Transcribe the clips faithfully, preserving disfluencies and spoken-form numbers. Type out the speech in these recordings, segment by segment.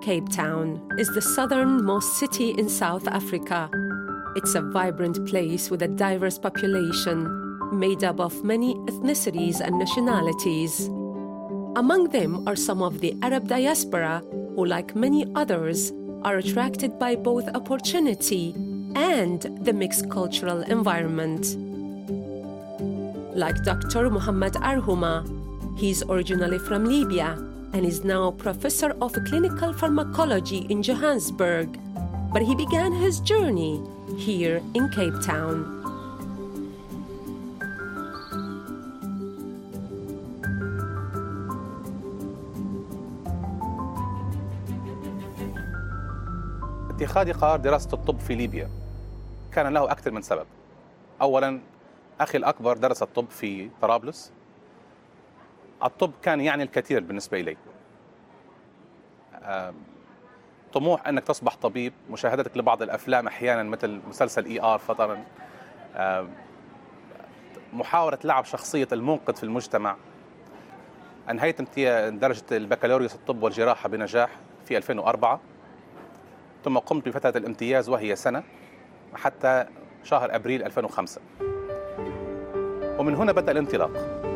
Cape Town is the southernmost city in South Africa. It's a vibrant place with a diverse population made up of many ethnicities and nationalities. Among them are some of the Arab diaspora who, like many others, are attracted by both opportunity and the mixed cultural environment. Like Doctor Muhammad Arhuma, he's originally from Libya and is now professor of clinical pharmacology in Johannesburg, but he began his journey here in Cape Town. اتخاذ قرار دراسة الطب في ليبيا كان له أكثر من سبب. أولاً، أخي الأكبر درس الطب في طرابلس. الطب كان يعني الكثير بالنسبة إلي. طموح أنك تصبح طبيب، مشاهدتك لبعض الأفلام أحياناً مثل مسلسل إي آر فطراً، محاولة لعب شخصية المنقذ في المجتمع. أنهيت درجة البكالوريوس الطب والجراحة بنجاح في ألفين وأربعة، ثم قمت بفترة الامتياز وهي سنة حتى شهر أبريل ألفين وخمسة، ومن هنا بدأ الانطلاق.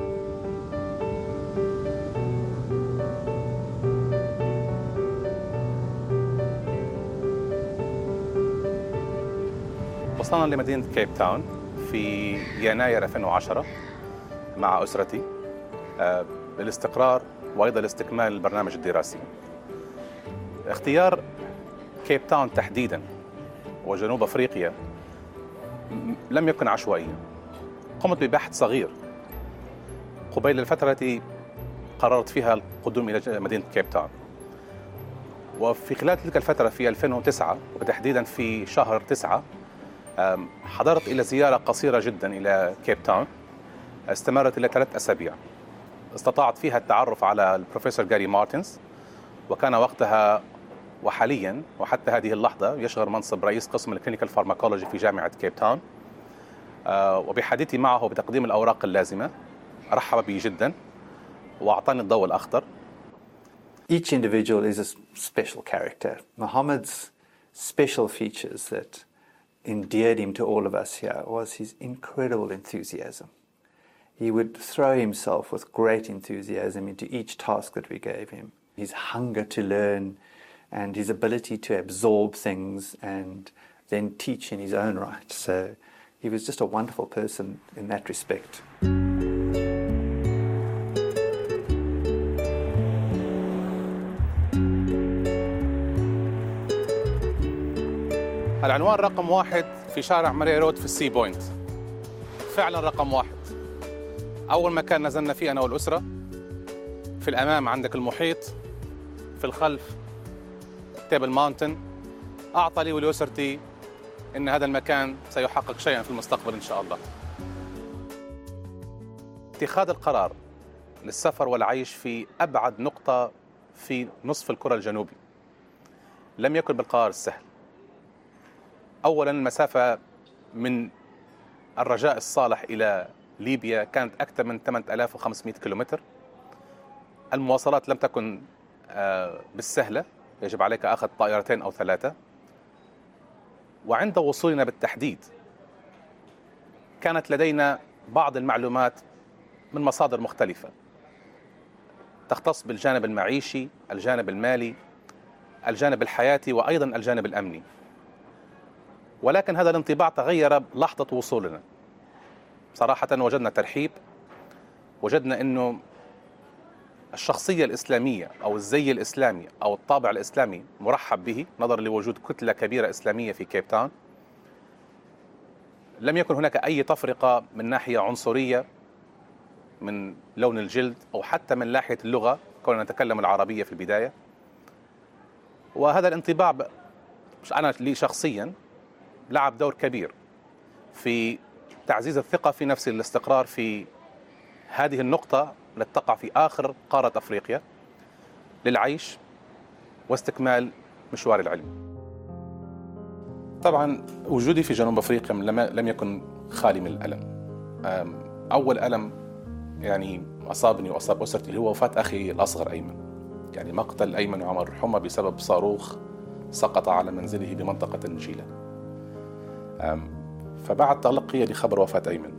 وصلنا لمدينة كيب تاون في يناير ألفين وعشرة مع أسرتي للاستقرار وأيضا لاستكمال البرنامج الدراسي. اختيار كيب تاون تحديداً وجنوب أفريقيا لم يكن عشوائياً. قمت ببحث صغير قبيل الفترة التي قررت فيها القدوم إلى مدينة كيب تاون، وفي خلال تلك الفترة في ألفين وتسعة وتحديداً في شهر تسعة حضرت إلى زيارة قصيرة جداً إلى كيب تاون استمرت إلى ثلاث أسابيع. استطعت فيها التعرف على البروفيسور جاري مارتنز، وكان وقتها وحالياً وحتى هذه اللحظة يشغل منصب رئيس قسم الكلينيكال فارماكولوجي في جامعة كيب تاون. وبحديثي معه بتقديم الأوراق اللازمة رحب بي جداً وأعطاني الضوء الأخضر. Each individual is a special character. Muhammad's special features that endeared him to all of us here was his incredible enthusiasm. He would throw himself with great enthusiasm into each task that we gave him. His hunger to learn and his ability to absorb things and then teach in his own right. So he was just a wonderful person in that respect. العنوان رقم واحد في شارع ماري رود في السي بوينت، فعلا رقم واحد. أول مكان نزلنا فيه أنا والأسرة، في الأمام عندك المحيط، في الخلف تيبل ماونتن. أعطى لي ولأسرتي إن هذا المكان سيحقق شيئا في المستقبل إن شاء الله. اتخاذ القرار للسفر والعيش في أبعد نقطة في نصف الكرة الجنوبي لم يكن بالقرار السهل. أولاً، المسافة من الرجاء الصالح إلى ليبيا كانت أكثر من ثمانية آلاف وخمسمائة كيلومتر. المواصلات لم تكن بالسهلة، يجب عليك أخذ طائرتين أو ثلاثة. وعند وصولنا بالتحديد كانت لدينا بعض المعلومات من مصادر مختلفة تختص بالجانب المعيشي، الجانب المالي، الجانب الحياتي، وأيضا الجانب الأمني. ولكن هذا الانطباع تغير لحظة وصولنا. صراحة وجدنا ترحيب، وجدنا أنه الشخصية الإسلامية أو الزي الإسلامي أو الطابع الإسلامي مرحب به، نظرا لوجود كتلة كبيرة إسلامية في كيب تاون. لم يكن هناك أي تفرقة من ناحية عنصرية من لون الجلد أو حتى من ناحية اللغة، كنا نتكلم العربية في البداية. وهذا الانطباع أنا لي شخصيا لعب دور كبير في تعزيز الثقة في نفسي، الاستقرار في هذه النقطة التي تقع في آخر قارة أفريقيا للعيش واستكمال مشوار العلم. طبعا وجودي في جنوب أفريقيا لم يكن خالي من الألم. أول ألم يعني أصابني وأصاب أسرتي هو وفاة أخي الأصغر أيمن. يعني مقتل أيمن وعمر حمى بسبب صاروخ سقط على منزله بمنطقة النجيلة. فبعد تلقي لخبر وفاة أيمن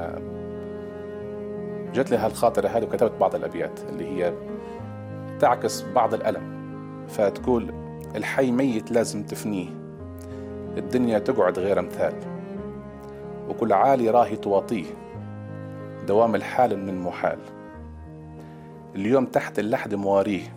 جت لها الخاطرة هذه وكتبت بعض الأبيات اللي هي تعكس بعض الألم، فتقول: الحي ميت لازم تفنيه، الدنيا تقعد غير أمثال، وكل عالي راهي تواطيه، دوام الحال من محال، اليوم تحت اللحد مواريه،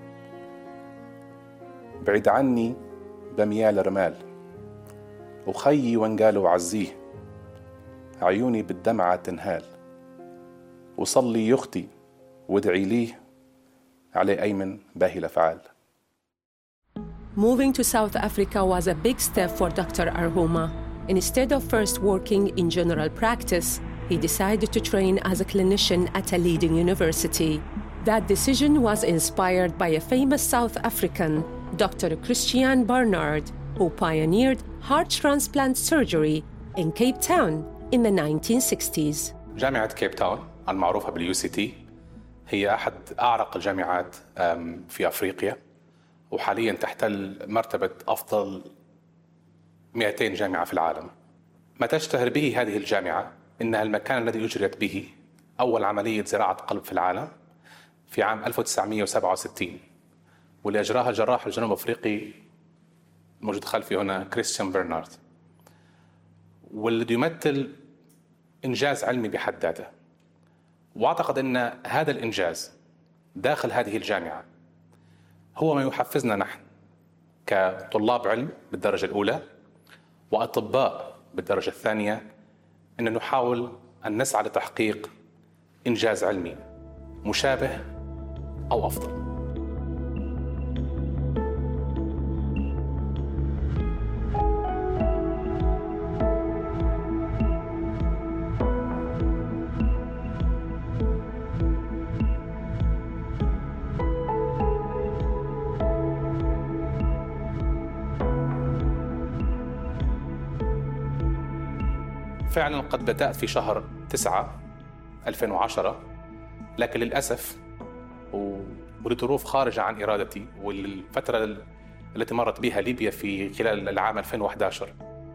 بعيد عني بميال رمال، وخيي وانقالوا عزيه، عيوني بالدمعة تنهال، وصلي يختي وادعي ليه، علي أيمن باهي الأفعال. Moving to South Africa was a big step for Doctor Arhoma. Instead of first working in general practice, he decided to train as a clinician at a leading university. That decision was inspired by a famous South African, Doctor Christiaan Barnard, who pioneered heart transplant surgery in Cape Town in the nineteen sixties. جامعة كيب تاون المعروفة باليو سي تي هي أحد أعرق الجامعات في أفريقيا، وحالياً تحتل مرتبة أفضل مئتين جامعة في العالم. ما تشتهر به هذه الجامعة إنها المكان الذي أجريت به أول عملية زراعة قلب في العالم في عام ألف وتسعمئة وسبعة وستين، واللي أجراها الجراح الجنوب أفريقي موجود خلفي هنا كريستيان برنارد، والذي يمثل إنجاز علمي بحد ذاته. وأعتقد أن هذا الإنجاز داخل هذه الجامعة هو ما يحفزنا نحن كطلاب علم بالدرجة الأولى وأطباء بالدرجة الثانية أن نحاول أن نسعى لتحقيق إنجاز علمي مشابه أو أفضل. فعلا قد بدأت في شهر تسعة ألفين وعشرة، لكن للأسف ولظروف خارجة عن إرادتي والفترة التي مرت بها ليبيا في خلال العام ألفين وأحد عشر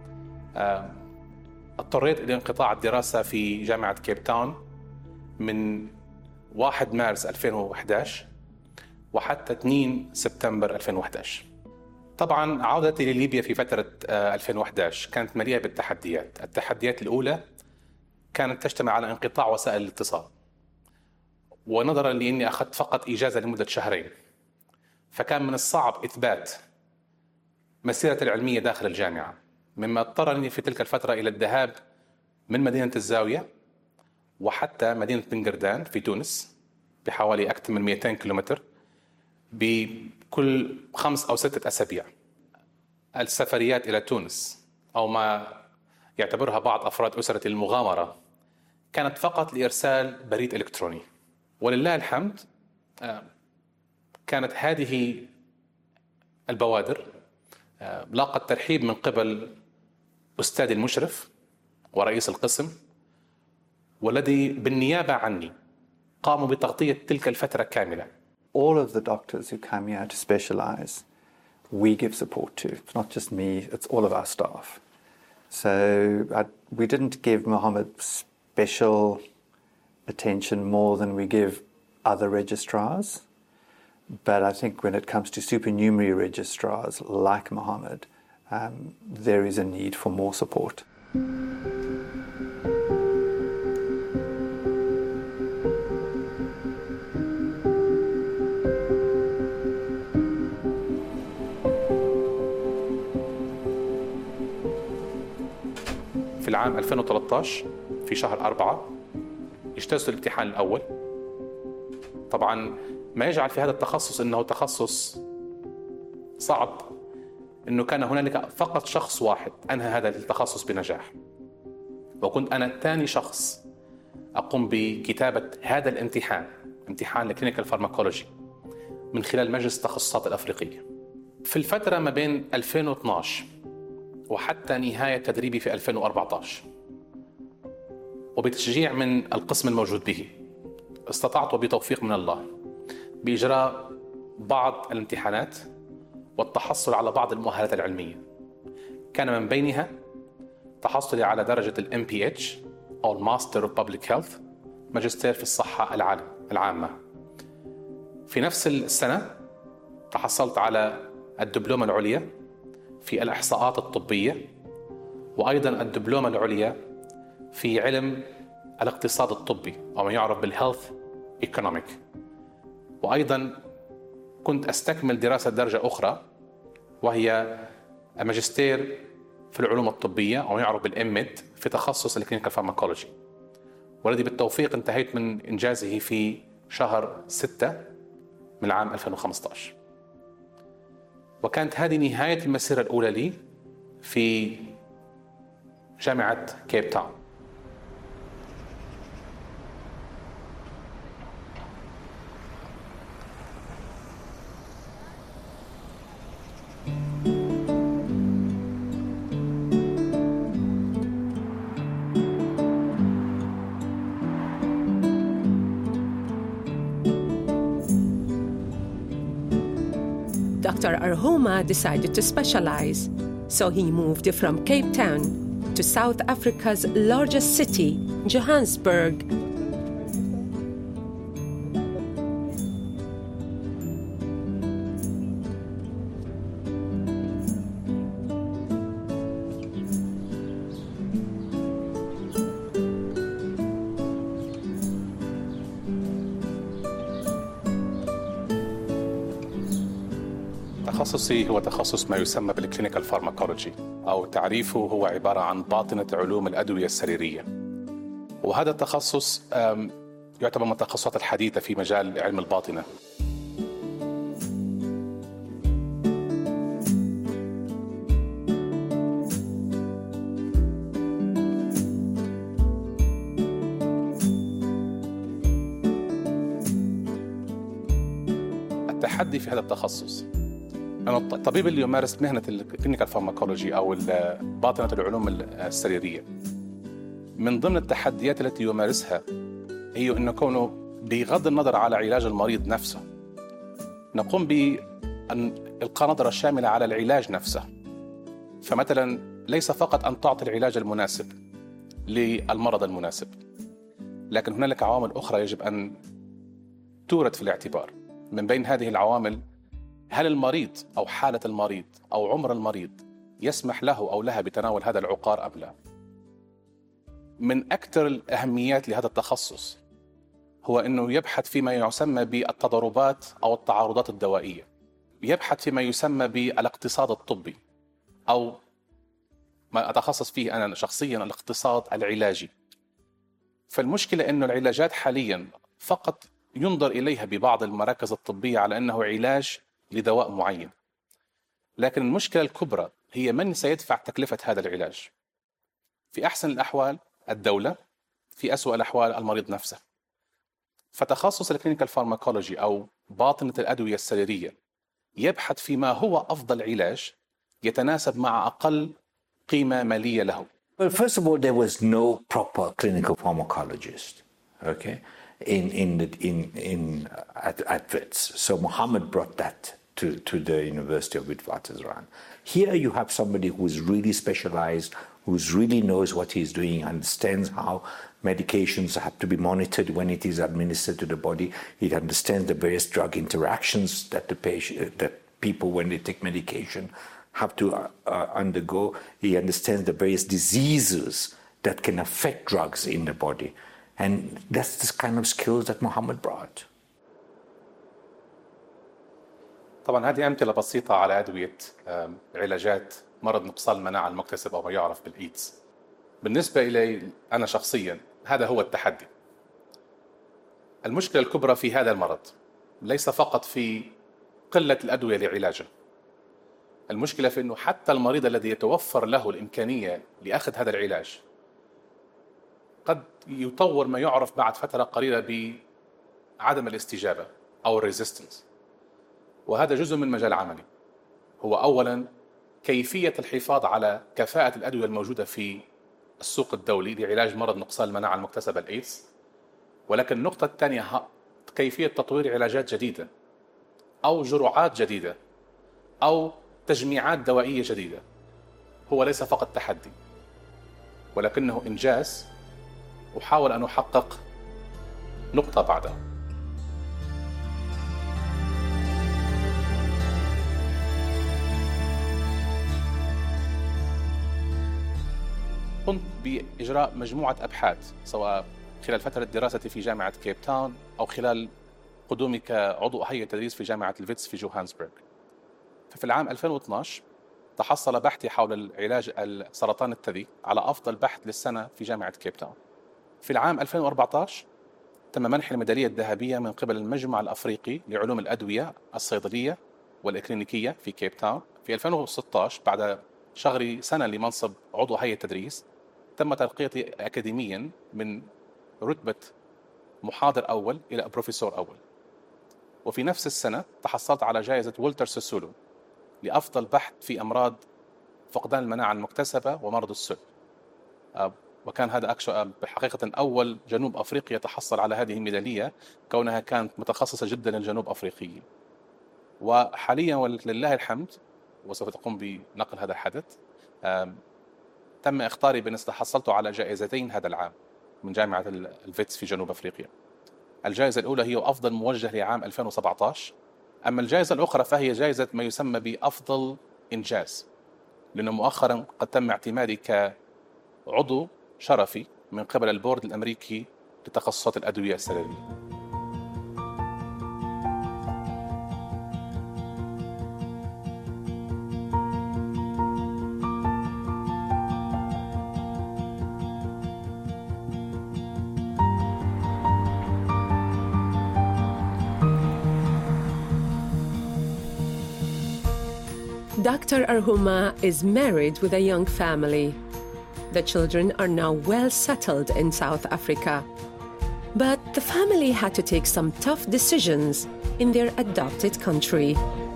اضطريت إلى انقطاع الدراسة في جامعة كيب تاون من واحد مارس ألفين وأحد عشر وحتى اثنين سبتمبر ألفين وأحد عشر. طبعاً عودتي لليبيا في فترة ألفين وأحد عشر كانت مليئة بالتحديات. التحديات الأولى كانت تجتمع على انقطاع وسائل الاتصال، ونظراً لأني أخذت فقط إجازة لمدة شهرين، فكان من الصعب إثبات مسيرتي العلمية داخل الجامعة، مما اضطرني في تلك الفترة إلى الذهاب من مدينة الزاوية وحتى مدينة بنغردان في تونس بحوالي أكثر من مئتين كيلومتر بكل خمس أو ستة أسابيع. السفريات إلى تونس أو ما يعتبرها بعض أفراد أسرة المغامرة كانت فقط لإرسال بريد إلكتروني، ولله الحمد كانت هذه البوادر لاقت ترحيب من قبل أستاذي المشرف ورئيس القسم، والذي بالنيابة عني قاموا بتغطية تلك الفترة كاملة. All of the doctors who come here to specialize, we give support to. It's not just me, it's all of our staff. So I, we didn't give Mohammed special attention more than we give other registrars. But I think when it comes to supernumerary registrars like Mohammed, um, there is a need for more support. في العام ألفين وثلاثة عشر في شهر أربعة اجتزت الامتحان الأول. طبعا ما يجعل في هذا التخصص أنه تخصص صعب أنه كان هنالك فقط شخص واحد أنهى هذا التخصص بنجاح، وكنت أنا ثاني شخص أقوم بكتابة هذا الامتحان، امتحان الكلينيكال فارماكولوجي، من خلال مجلس التخصصات الأفريقية. في الفترة ما بين ألفين واثني عشر وحتى نهاية تدريبي في ألفين وأربعة عشر، وبتشجيع من القسم الموجود به، استطعت بتوفيق من الله بإجراء بعض الامتحانات والتحصل على بعض المؤهلات العلمية. كان من بينها تحصلي على درجة ال إم بي إتش أو الماستر أوف بابليك هيلث، ماجستير في الصحة العامة. في نفس السنة تحصلت على الدبلومة العليا في الإحصاءات الطبية، وأيضا الدبلومة العليا في علم الاقتصاد الطبي أو ما يعرف بالهيلث ايكونوميك. وأيضا كنت أستكمل دراسة درجة أخرى وهي الماجستير في العلوم الطبية أو ما يعرف بالإم ميد في تخصص الكلينيكال فارماكولوجي، والذي بالتوفيق انتهيت من إنجازه في شهر ستة من العام ألفين وخمسة عشر. وكانت هذه نهاية المسيرة الأولى لي في جامعة كيب تاون. Doctor Arhoma decided to specialize, so he moved from Cape Town to South Africa's largest city, Johannesburg. تخصصي هو تخصص ما يسمى بالكلينيكال فارماكولوجي، أو تعريفه هو عبارة عن باطنة علوم الأدوية السريرية. وهذا التخصص يعتبر من التخصصات الحديثة في مجال علم الباطنة. التحدي في هذا التخصص أنا الطبيب اللي يمارس مهنة الكلينيكال فارماكولوجي أو باطنة العلوم السريرية، من ضمن التحديات التي يمارسها هي أنه كونه بغض النظر على علاج المريض نفسه نقوم بإلقاء نظرة شاملة على العلاج نفسه. فمثلا ليس فقط أن تعطي العلاج المناسب للمرض المناسب، لكن هنالك عوامل أخرى يجب أن تورد في الاعتبار. من بين هذه العوامل، هل المريض أو حالة المريض أو عمر المريض يسمح له أو لها بتناول هذا العقار أم لا؟ من أكثر الأهميات لهذا التخصص هو أنه يبحث فيما يسمى بالتضاربات أو التعارضات الدوائية، يبحث فيما يسمى بالاقتصاد الطبي، أو ما أتخصص فيه أنا شخصيا الاقتصاد العلاجي. فالمشكلة أنه العلاجات حاليا فقط ينظر إليها ببعض المراكز الطبية على أنه علاج لدواء معين، لكن المشكلة الكبرى هي من سيدفع تكلفة هذا العلاج. في أحسن الأحوال الدولة، في أسوأ الأحوال المريض نفسه. فتخصص الكلينيكال فارماكولوجي أو باطنة الأدوية السريرية يبحث فيما هو أفضل علاج يتناسب مع أقل قيمة مالية له. Well, first of all, there was no proper clinical pharmacologist, okay, in in the, in in at, at Wits. So Mohammed brought that to to the University of Witwatersrand. Here you have somebody who is really specialized, who really knows what he's doing, understands how medications have to be monitored when it is administered to the body. He understands the various drug interactions that the patient, that people when they take medication have to uh, uh, undergo. He understands the various diseases that can affect drugs in the body. And that's the kind of skills that Mohammed brought. طبعا هذه أمثلة بسيطة على أدوية علاجات مرض نقصان المناعة المكتسب أو ما يعرف بالإيدز. بالنسبة إلي أنا شخصيا هذا هو التحدي. المشكلة الكبرى في هذا المرض ليس فقط في قلة الأدوية لعلاجه. المشكلة في أنه حتى المريض الذي يتوفر له الإمكانية لأخذ هذا العلاج قد يطور ما يعرف بعد فترة قليلة بعدم الاستجابة أو الريزيستنس. وهذا جزء من مجال عملي، هو أولا كيفية الحفاظ على كفاءة الأدوية الموجودة في السوق الدولي لعلاج مرض نقصان المناعة المكتسبة الإيدز، ولكن النقطة الثانية كيفية تطوير علاجات جديدة أو جرعات جديدة أو تجميعات دوائية جديدة هو ليس فقط تحدي، ولكنه إنجاز أحاول أن أحقق نقطة بعدها. قمت بإجراء مجموعة أبحاث سواء خلال فترة دراستي في جامعة كيب تاون أو خلال قدومي كعضو هيئة تدريس في جامعة الفيتس في جوهانسبرغ. ففي العام ألفين واثناشر تحصل بحثي حول علاج سرطان الثدي على أفضل بحث للسنة في جامعة كيب تاون. في العام ألفين وأربعة عشر تم منح الميدالية الذهبية من قبل المجمع الأفريقي لعلوم الأدوية الصيدلية والإكلينيكية في كيب تاون. في ألفين وستة عشر بعد شغلي سنة لمنصب عضو هيئة تدريس تم ترقيتي أكاديميا من رتبة محاضر أول إلى بروفيسور أول. وفي نفس السنة تحصلت على جائزة وولتر سيسولو لأفضل بحث في أمراض فقدان المناعة المكتسبة ومرض السل. وكان هذا بحقيقة أول جنوب أفريقيا تحصل على هذه الميدالية كونها كانت متخصصة جدا للجنوب أفريقيين. وحاليا ولله الحمد وسوف تقوم بنقل هذا الحدث تم إختاري بأن تحصلت على جائزتين هذا العام من جامعة الفيتس في جنوب أفريقيا. الجائزة الأولى هي أفضل موجه لعام ألفين وسبعة عشر، أما الجائزة الأخرى فهي جائزة ما يسمى بأفضل إنجاز، لأنه مؤخرا قد تم اعتمادي كعضو شرفي من قبل البورد الأمريكي لتخصصات الأدوية السريرية. Doctor Arhuma is married with a young family. The children are now well settled in South Africa. But the family had to take some tough decisions in their adopted country.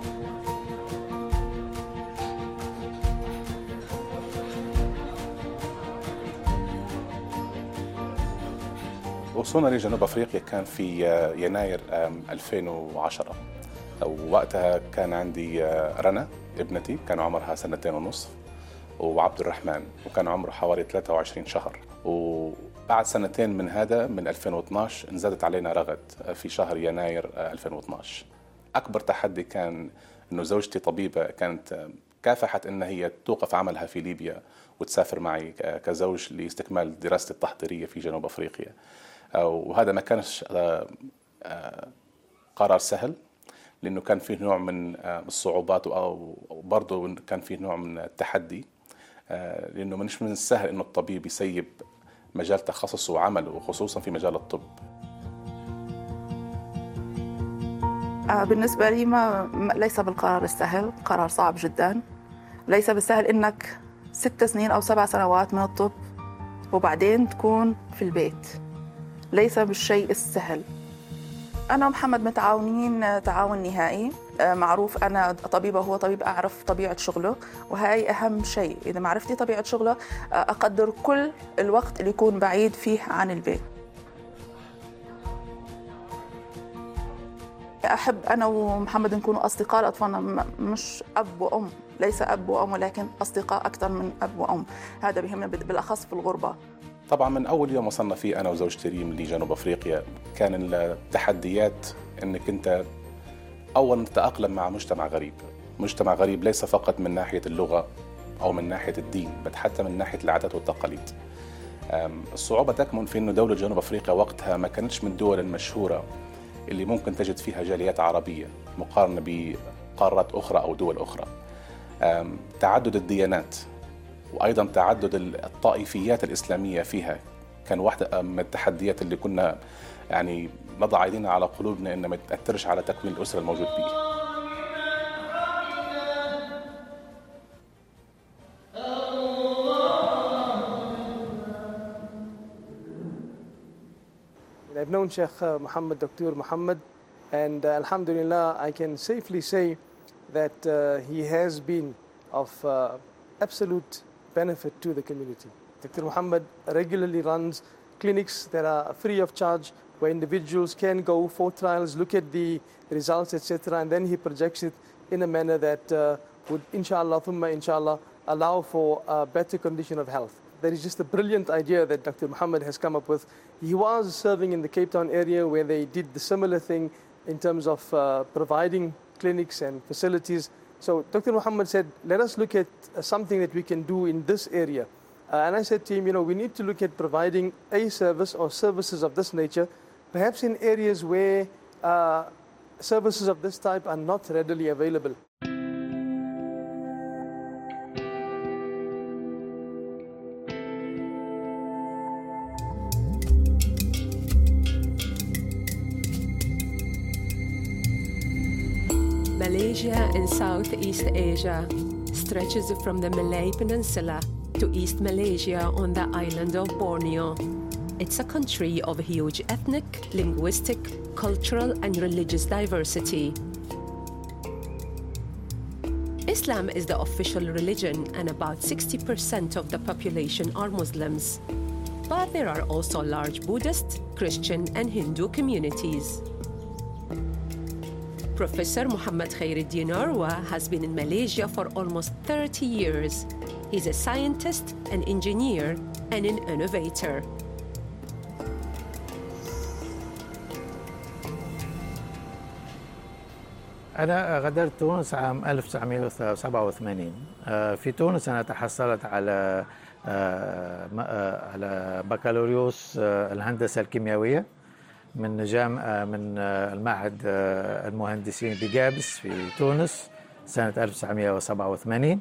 وصولنا لجنوب أفريقيا كان في يناير ألفين وعشرة، ووقتها كان عندي رنا ابنتي كان عمرها سنتين ونصف، وعبد الرحمن وكان عمره حوالي ثلاثة وعشرين شهر. وبعد سنتين من هذا من ألفين واثناشر انزادت علينا رغد في شهر يناير ألفين واثناشر. أكبر تحدي كان أنه زوجتي طبيبة كانت كافحت أن هي توقف عملها في ليبيا وتسافر معي كزوج لاستكمال دراستي التحضيرية في جنوب أفريقيا، وهذا ما كانش قرار سهل لأنه كان فيه نوع من الصعوبات أو برضه كان فيه نوع من التحدي، لأنه مش من السهل إنه الطبيب يسيب مجال تخصصه وعمله وخصوصا في مجال الطب. بالنسبة لي ما ليس بالقرار السهل، قرار صعب جدا. ليس بالسهل إنك ست سنين أو سبع سنوات من الطب وبعدين تكون في البيت، ليس بالشيء السهل. أنا ومحمد متعاونين تعاون نهائي، معروف أنا طبيبة وهو طبيب، أعرف طبيعة شغله وهي أهم شيء. إذا ما عرفتي طبيعة شغله أقدر كل الوقت اللي يكون بعيد فيه عن البيت. أحب أنا ومحمد نكون أصدقاء لأطفالنا، مش أب وأم، ليس أب وأم ولكن أصدقاء أكثر من أب وأم. هذا بيهمنا بالأخص في الغربة. طبعا من أول يوم وصلنا فيه أنا وزوجتي ريم لجنوب أفريقيا كان التحديات أنك أنت أولا تتأقلم مع مجتمع غريب، مجتمع غريب ليس فقط من ناحية اللغة أو من ناحية الدين بل حتى من ناحية العادات والتقاليد. الصعوبة تكمن في أنه دولة جنوب أفريقيا وقتها ما كانتش من الدول المشهورة اللي ممكن تجد فيها جاليات عربية مقارنة بقارات أخرى أو دول أخرى. تعدد الديانات وأيضا تعدد الطائفيات الإسلامية فيها كان واحدة من التحديات اللي كنا يعني نضع أيدينا على قلوبنا إن ما تأثرش على تكوين الأسرة الموجود به. I've known Sheikh Mohammed, Doctor Mohammed, and uh, Alhamdulillah, I can safely say that uh, he has been of uh, absolute benefit to the community. Doctor Mohammed regularly runs clinics that are free of charge where individuals can go for trials, look at the results, et cetera, and then he projects it in a manner that uh, would, inshallah, thumma inshallah, allow for a better condition of health. That is just a brilliant idea that Doctor Muhammad has come up with. He was serving in the Cape Town area where they did the similar thing in terms of uh, providing clinics and facilities. So Doctor Muhammad said, let us look at uh, something that we can do in this area. Uh, and I said to him, you know, we need to look at providing a service or services of this nature, perhaps in areas where uh, services of this type are not readily available. Malaysia in Southeast Asia stretches from the Malay Peninsula to East Malaysia on the island of Borneo. It's a country of huge ethnic, linguistic, cultural and religious diversity. Islam is the official religion and about sixty percent of the population are Muslims. But there are also large Buddhist, Christian and Hindu communities. Professor Muhammad Khairuddin Urwa has been in Malaysia for almost thirty years. He's a scientist, an engineer, and an innovator. أنا غادرت تونس عام ألف وتسعمائة وسبعة وثمانين. في تونس أنا تحصلت على على بكالوريوس الهندسة الكيميائية من جامعة من المعهد المهندسين بجابس في تونس سنة ألف وتسعمائة وسبعة وثمانين.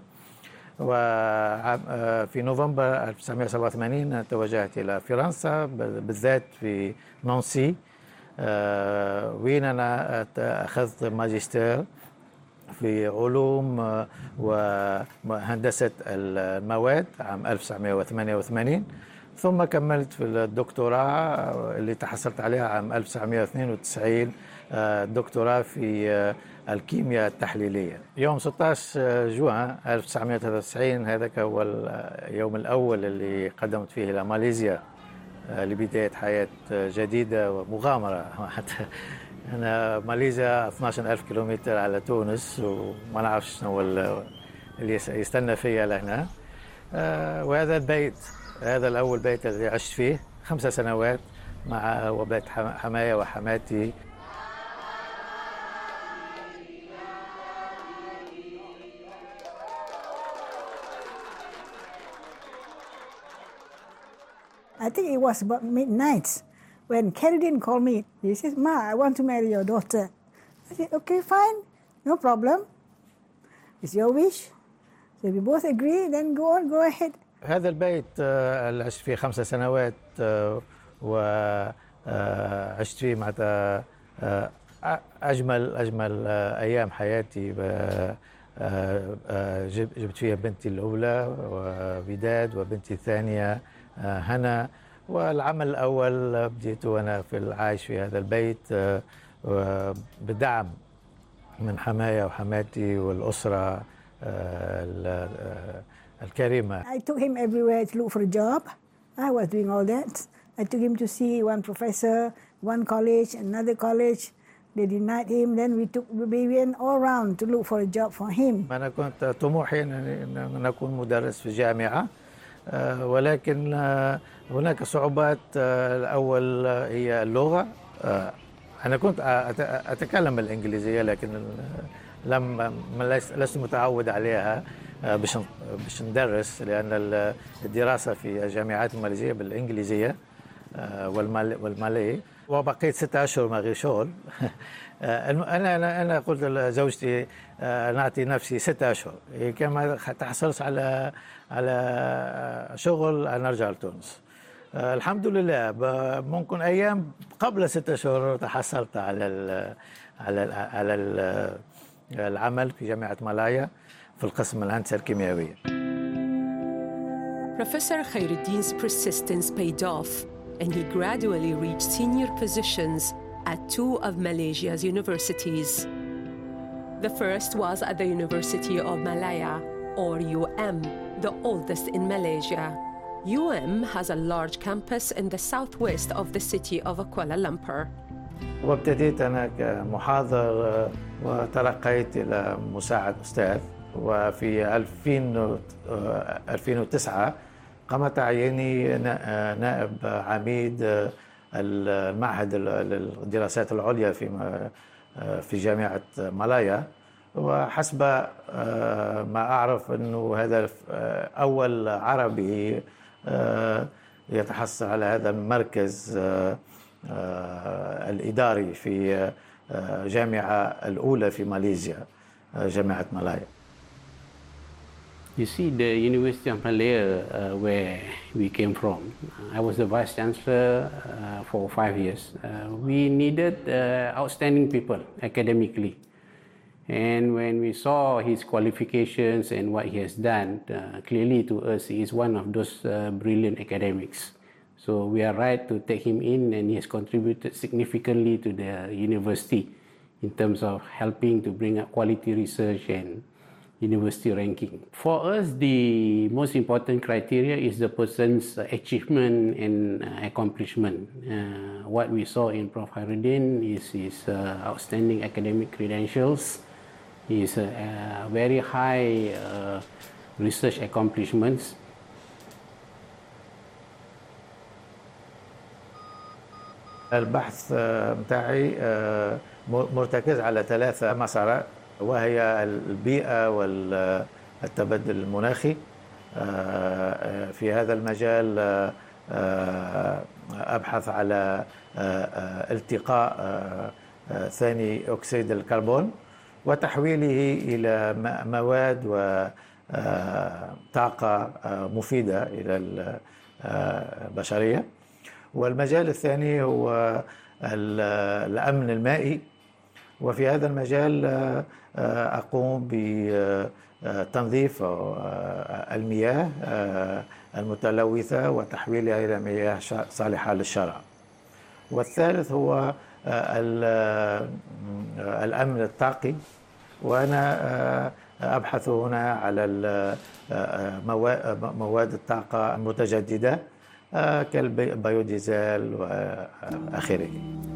وفي نوفمبر ألف وتسعمائة وسبعة وثمانين توجهت إلى فرنسا بالذات في نانسي، وين أنا أخذت ماجستير في علوم وهندسة المواد عام ألف وتسعمائة وثمانية وثمانين، ثم كملت في الدكتوراه اللي تحصلت عليها عام ألف وتسعمائة واثنين وتسعين، دكتوراه في الكيمياء التحليلية. يوم ستة عشر جوان ألف وتسعمائة وثلاثة وتسعين هذاك هو اليوم الأول اللي قدمت فيه إلى ماليزيا لبداية حياة جديدة ومغامرة. أنا ماليزيا اثني عشر ألف كيلومتر على تونس وما نعرفش شنو اللي يستنى فيا لهنا. وهذا البيت، هذا الأول بيت الذي عشت فيه خمس سنوات مع وبيت حماية وحماتي. I think it was about midnight when Khairuddin called me. He says, "Ma, I want to marry your daughter." I said, "Okay, fine, no problem. It's your wish." So we both agree, then go on, go ahead. هذا البيت اللي عشت فيه خمس سنوات وعشت فيه معناتها أجمل أجمل أيام حياتي. جبت فيها بنتي الأولى ووداد وبنتي الثانية هنا. والعمل الأول بديته وأنا في العايش في هذا البيت بدعم من حماية وحماتي والأسرة الكريمة. I took him everywhere to look for a job. I was doing all that. I took him to see one professor, one college, another college. They denied him. Then we took we went all around to look for a job for him. أنا كنت طموحي أن أكون مدرس في جامعة، ولكن هناك صعوبات. الأول هي اللغة. أنا كنت أتكلم الإنجليزية لكن لم لست متعود عليها باش باش ندرس، لأن الدراسة في الجامعات الماليزية بالإنجليزية والمالي. وبقيت ستة أشهر من غير شغل. أنا أنا أنا قلت لزوجتي نعطي نفسي ستة أشهر، كما تحصلت على على شغل أنا أرجع لتونس. الحمد لله ممكن أيام قبل ستة أشهر تحصلت على ال على ال على ال العمل في جامعة مالايا في القسم الهندسة الكيميائية. Professor Khairuddin's persistence paid off, and he gradually reached senior positions at two of Malaysia's universities. The first was at the University of Malaya, or U M, the oldest in Malaysia. U M has a large campus in the southwest of the city of Kuala Lumpur. وابتديت أنا كمحاضر وترقيت إلى مساعد أستاذ، وفي ألفين وتسعة قام تعييني نائب عميد المعهد للدراسات العليا في في جامعة مالايا. وحسب ما أعرف أنه هذا أول عربي يتحصل على هذا المركز الإداري في جامعة الأولى في ماليزيا، جامعة مالايا. You see, the University of Malaya, uh, where we came from, I was the Vice Chancellor uh, for five years. Uh, we needed uh, outstanding people academically. And when we saw his qualifications and what he has done, uh, clearly to us he is one of those uh, brilliant academics. So we are right to take him in, and he has contributed significantly to the university in terms of helping to bring up quality research and university ranking. For us, the most important criteria is the person's achievement and accomplishment. Uh, what we saw in Professor Khairuddin is his uh, outstanding academic credentials, his uh, uh, very high uh, research accomplishments. البحث متاعي مرتكز على ثلاثة مسارات، وهي البيئة والتبدل المناخي. في هذا المجال أبحث على التقاء ثاني أكسيد الكربون وتحويله إلى مواد وطاقة مفيدة إلى البشرية. والمجال الثاني هو الأمن المائي، وفي هذا المجال أقوم بتنظيف المياه المتلوثة وتحويلها إلى مياه صالحة للشرب. والثالث هو الأمن الطاقي، وأنا أبحث هنا على مواد الطاقة المتجددة كالبيوديزل وآخره.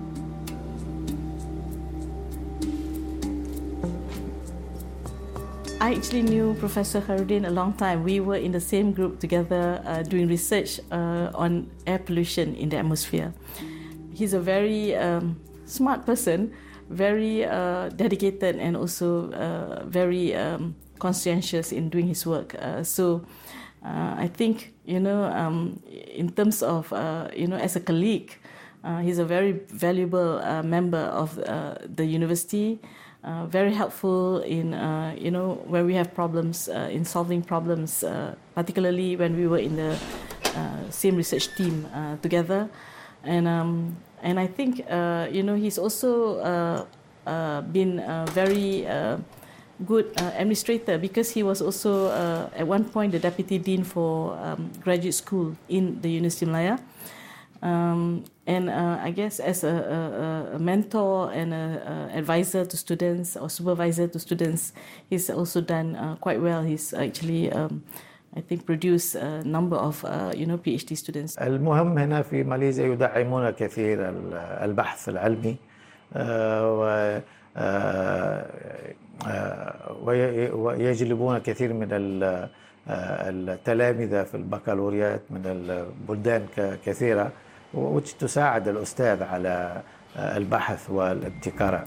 I actually knew Professor Khairuddin a long time. We were in the same group together uh, doing research uh, on air pollution in the atmosphere. He's a very um, smart person, very uh, dedicated, and also uh, very um, conscientious in doing his work. Uh, so uh, I think, you know, um, in terms of, uh, you know, as a colleague, uh, he's a very valuable uh, member of uh, the university. Uh, very helpful in, uh, you know, when we have problems, uh, in solving problems, uh, particularly when we were in the uh, same research team uh, together. And um, and I think, uh, you know, he's also uh, uh, been a very uh, good uh, administrator, because he was also, uh, at one point, the Deputy Dean for um, graduate school in the University of Malaya. Um, and uh, I guess as a, a, a mentor and an advisor to students or supervisor to students, he's also done uh, quite well. He's actually, um, I think, produced a number of, uh, you know, PhD students. المهم هنا في ماليزيا يدعمون كثير البحث العلمي ويجلبون كثير من التلامذة في البكالوريات من البلدان كثيرة، وتساعد الأستاذ على البحث والابتكار.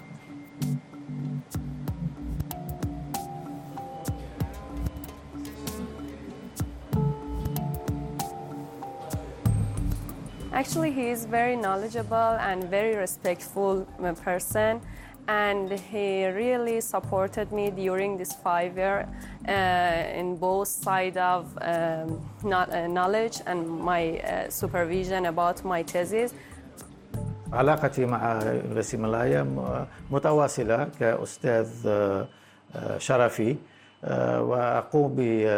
Actually, he is very knowledgeable and very respectful person, and he really supported me during this five year uh, in both side of um, not, uh, knowledge and my uh, supervision about my thesis. علاقتي مع يونيفرسيتي مالايا متواصلة كأستاذ شرفي، وأقوم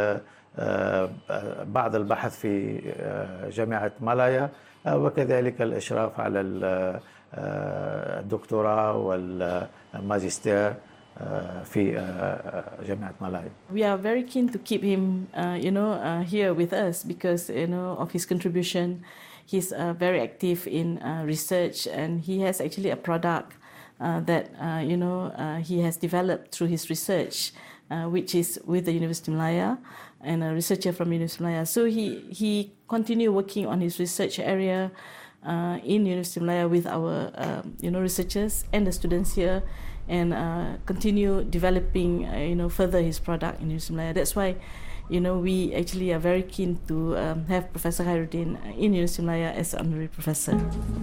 ببعض البحث في جامعة مالايا، وكذلك الإشراف على الدكتوراه والماجستير في جامعة مالايا. We are very keen to keep him, uh, you know, uh, here with us because, you know, of his contribution. He's uh, very active in uh, research, and he has actually a product uh, that, uh, you know, uh, he has developed through his research, uh, which is with the University of Malaya and a researcher from University of Malaya. So he, he continued working on his research area uh, in University of Malaya with our, um, you know, researchers and the students here, and uh, continue developing, uh, you know, further his product in University of Malaya. That's why, you know, we actually are very keen to um, have Professor Khairuddin in University of Malaya as honorary professor.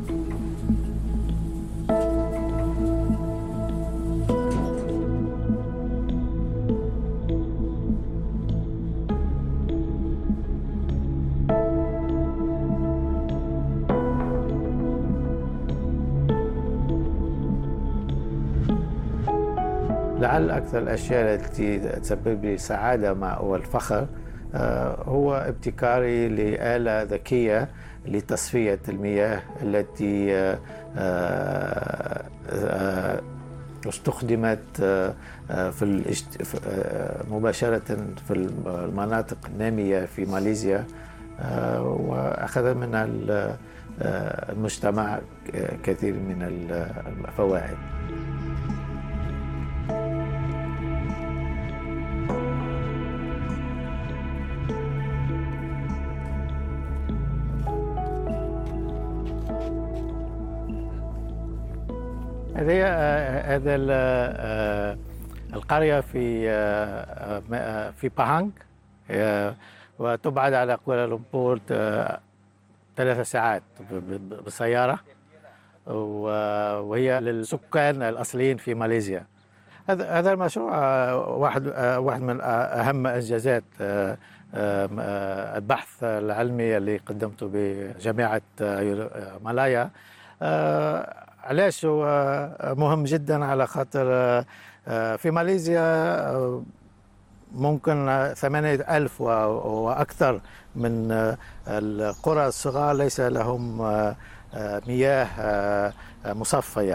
لعل أكثر الأشياء التي تسبب لي سعادة مع والفخر هو ابتكاري لآلة ذكية لتصفية المياه التي استخدمت في مباشرة في المناطق النامية في ماليزيا، وأخذ من المجتمع كثير من الفوائد. هذه هذا القرية في في باهانغ، وتبعد على كوالالمبور ثلاث ساعات بالسيارة، وهي للسكان الأصليين في ماليزيا. هذا هذا المشروع واحد واحد من أهم إنجازات البحث العلمي اللي قدمته بجامعة مالايا. علاش هو مهم جدا؟ على خاطر في ماليزيا ممكن ثمانية ألف وأكثر من القرى الصغار ليس لهم مياه مصفية.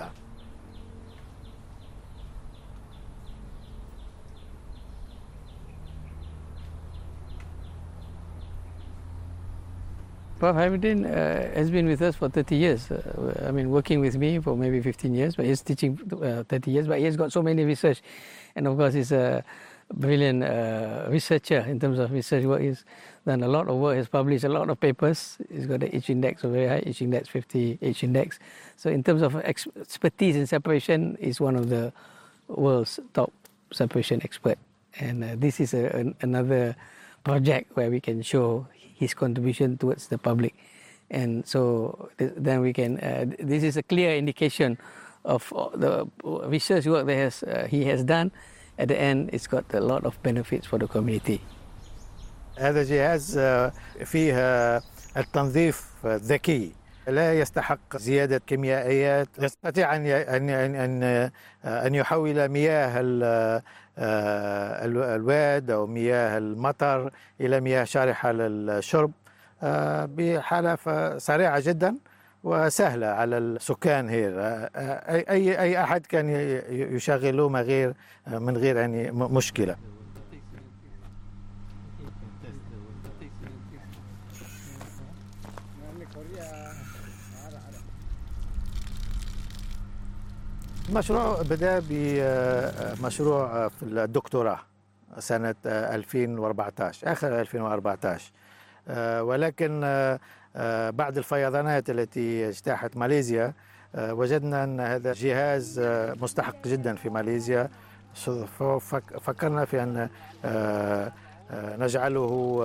Prof Khairuddin uh, has been with us for thirty years. Uh, I mean, working with me for maybe fifteen years, but he's teaching uh, thirty years. But he has got so many research, and of course, he's a brilliant uh, researcher in terms of research work. He's done a lot of work. He's published a lot of papers. He's got the H index, a very high H index, fifty H index. So, in terms of expertise in separation, he's one of the world's top separation expert. And uh, this is a, an, another project where we can show his contribution towards the public, and so th then we can. Uh, this is a clear indication of the research work that has, uh, he has done. At the end, it's got a lot of benefits for the community. هذا جهاز فيه التنظيف الذكي، لا يستحق زيادة كيميائيات، يستطيع أن أن أن أن يحول مياه الواد أو مياه المطر إلى مياه شارحة للشرب بحالة سريعة جدا وسهلة على السكان هنا. أي أي أحد كان يشغله من غير من غير يعني مشكلة. المشروع بدأ بمشروع في الدكتوراه سنة ألفين وأربعة عشر، آخر ألفين وأربعة عشر، ولكن بعد الفيضانات التي اجتاحت ماليزيا وجدنا أن هذا جهاز مستحق جدا في ماليزيا، فكرنا في أن نجعله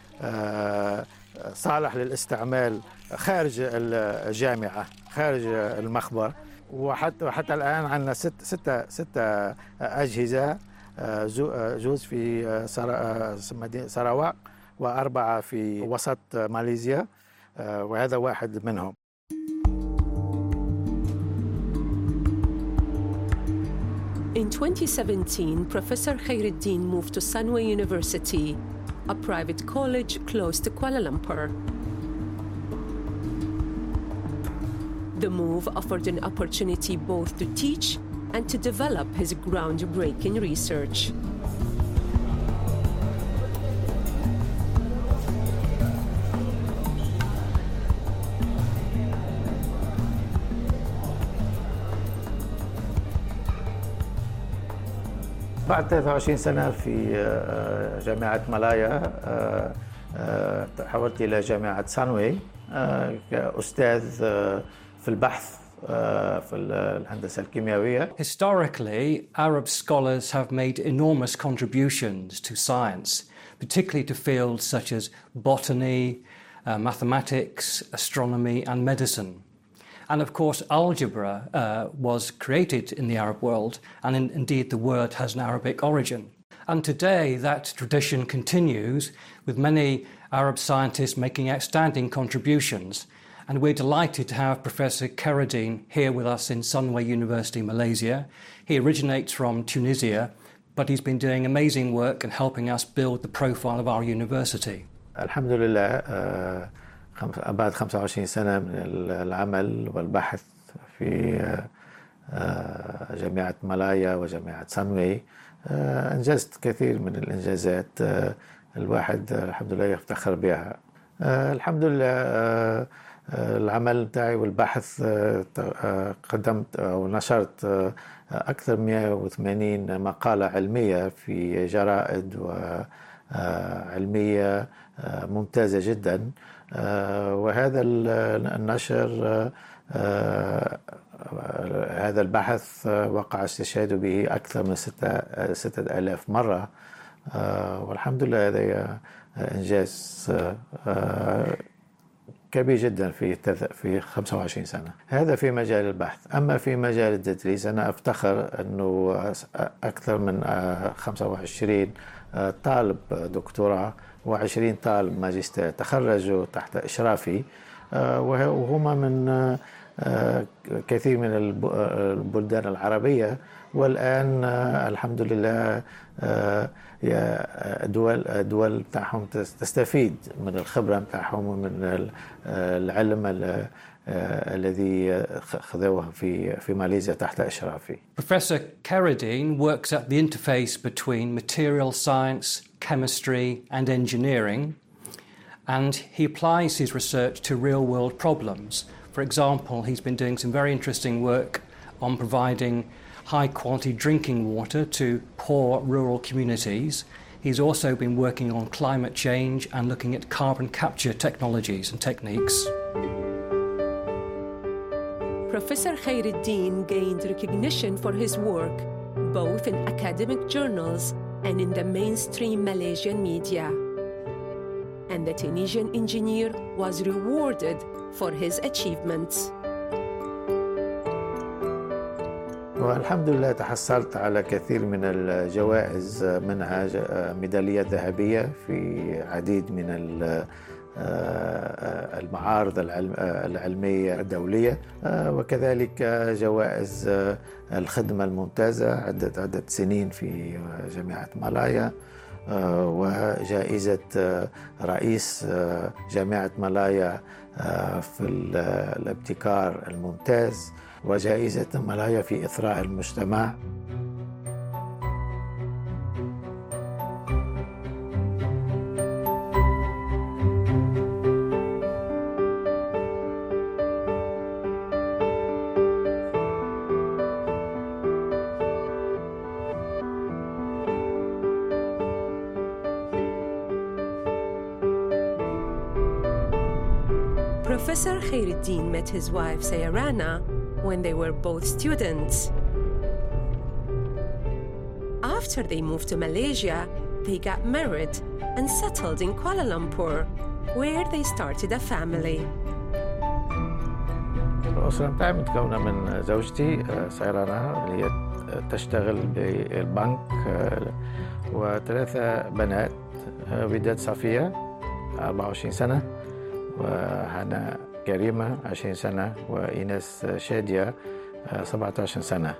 صالح للاستعمال خارج الجامعة، خارج المخبر. وحتى وحتى الآن عندنا ست ستة ستة أجهزة، جوز في سراواق وأربعة في وسط ماليزيا، وهذا واحد منهم. In twenty seventeen, Professor Khairuddin moved to Sunway University, a private college close to Kuala Lumpur. The move offered an opportunity both to teach and to develop his groundbreaking research. بعد ثلاثة وعشرين سنة في جامعة مالايا تحولت إلى جامعة سانوي كأستاذ في البحث في الهندسة الكيميائية. Historically, Arab scholars have made enormous contributions to science, particularly to fields such as botany, uh, mathematics, astronomy and medicine. And of course, algebra uh, was created in the Arab world, and in, indeed the word has an Arabic origin. And today that tradition continues, with many Arab scientists making outstanding contributions. And we're delighted to have Professor Khairuddin here with us in Sunway University, Malaysia. He originates from Tunisia, but he's been doing amazing work and helping us build the profile of our university. الحمد لله بعد خمسة وعشرين سنة من العمل والبحث في جامعة مالايا وجامعة سانوي أنجزت كثير من الإنجازات الواحد الحمد لله يفتخر بها. الحمد لله العمل بتاعي والبحث قدمت أو نشرت أكثر من مئة وثمانين مقالة علمية في جرائد وعلمية ممتازة جدا، وهذا النشر هذا البحث وقع استشهاد به أكثر من ستة ستة آلاف مرة، والحمد لله هذا إنجاز كبير جدا في في خمسة وعشرين سنة. هذا في مجال البحث. أما في مجال التدريس أنا أفتخر أنه أكثر من خمسة وعشرين طالب دكتوراه وعشرين طالب ماجستير تخرجوا تحت إشرافي، وهما من كثير من البلدان العربية، والآن الحمد لله دول دول بتاعهم تستفيد من الخبرة بتاعهم ومن العلم الذي خذوه في في ماليزيا تحت إشرافي. Professor Khairuddin works at the interface between material science, chemistry and engineering, and he applies his research to real-world problems. For example, he's been doing some very interesting work on providing high-quality drinking water to poor rural communities. He's also been working on climate change and looking at carbon capture technologies and techniques. Professor Khairuddin gained recognition for his work, both in academic journals and in the mainstream Malaysian media. And the Tunisian engineer was rewarded for his achievements. والحمد لله تحصلت على كثير من الجوائز، منها ميدالية ذهبية في عديد من المعارض العلمية الدولية، وكذلك جوائز الخدمة الممتازة عدة عدة سنين في جامعة مالايا، وجائزة رئيس جامعة مالايا في الابتكار الممتاز، وجائزة مالايا في إثراء المجتمع. Professor Khairuddin met his wife Sayarana when they were both students. After they moved to Malaysia, they got married and settled in Kuala Lumpur, where they started a family. الأسرة بتاعي متكونة من زوجتي سيرانا اللي هي تشتغل بالبنك، وثلاثة بنات، وداد صفية أربعة وعشرين سنة، وهنا كريمة عشرين سنة، وإيناس شادية سبعة عشر سنة.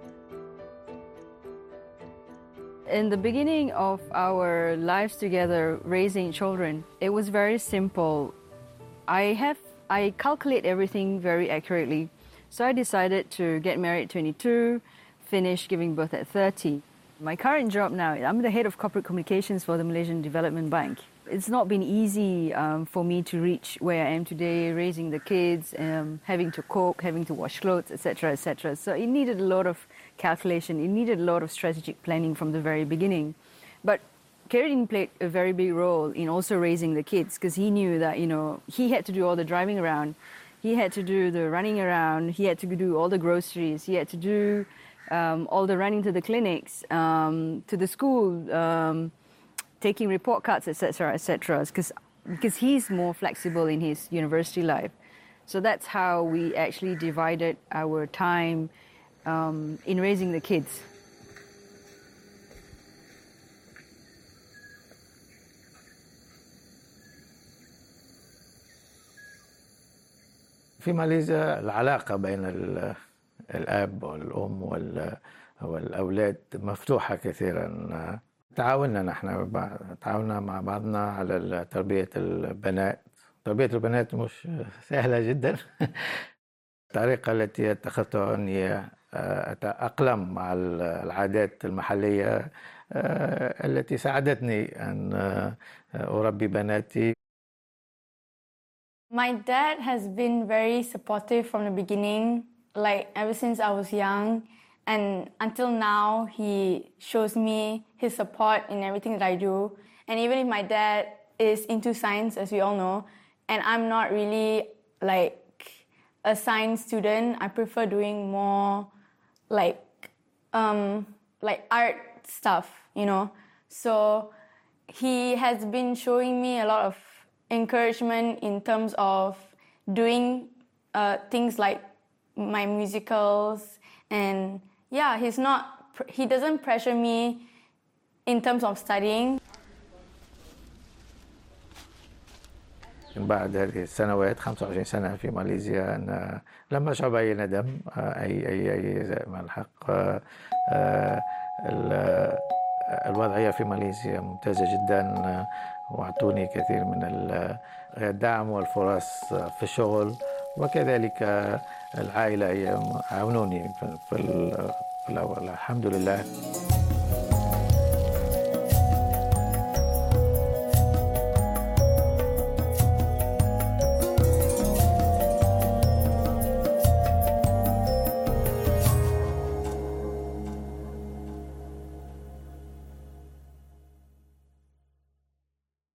In the beginning of our lives together, raising children, it was very simple. I have I calculate everything very accurately. So I decided to get married at twenty-two, finished giving birth at thirty. My current job now, I'm the head of corporate communications for the Malaysian Development Bank. It's not been easy um, for me to reach where I am today, raising the kids, um, having to cook, having to wash clothes, et cetera, et cetera. So it needed a lot of calculation. It needed a lot of strategic planning from the very beginning. But Khairuddin played a very big role in also raising the kids, because he knew that, you know, he had to do all the driving around, he had to do the running around, he had to do all the groceries, he had to do um, all the running to the clinics, um, to the school, um, taking report cards, et cetera, et cetera, because because he's more flexible in his university life. So that's how we actually divided our time um, in raising the kids. في ماليزيا العلاقة بين الأب والأم والأولاد مفتوحة كثيرا. تعاوننا نحن تعاوننا مع بعضنا على تربية البنات. تربية البنات مش سهلة جدا. الطريقة التي اتخذتها أني أتأقلم مع العادات المحلية التي ساعدتني أن أربي بناتي. My dad has been very supportive from the beginning, like ever since I was young, and until now he shows me his support in everything that I do. And even if my dad is into science, as we all know, and I'm not really like a science student, I prefer doing more like um, like art stuff, you know. So he has been showing me a lot of encouragement in terms of doing uh, things like my musicals, and yeah, he's not he doesn't pressure me in terms of studying. بعد هذه السنوات خمسة وعشرين سنة في ماليزيا أنا لم أشعر بأي ندم أي أي أي مع الحق. الوضعية في ماليزيا ممتازة جدا، وأعطوني كثير من الدعم والفرص في الشغل، وكذلك العائلة عاونوني في الأول. الحمد لله.